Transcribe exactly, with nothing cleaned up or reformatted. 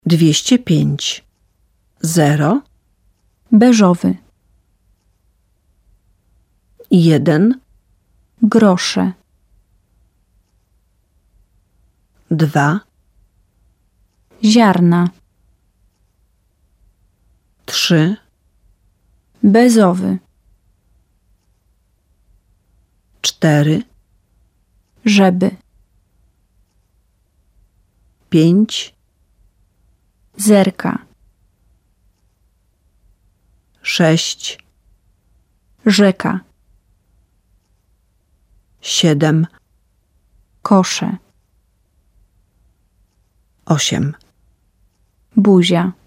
dwieście pięć. Zero. Beżowy. Jeden. Grosze. Dwa. Ziarna. Trzy. Bezowy. Cztery. Żeby. Pięć. Zerka. Sześć. Rzeka. Siedem. Kosze. Osiem. Buzia.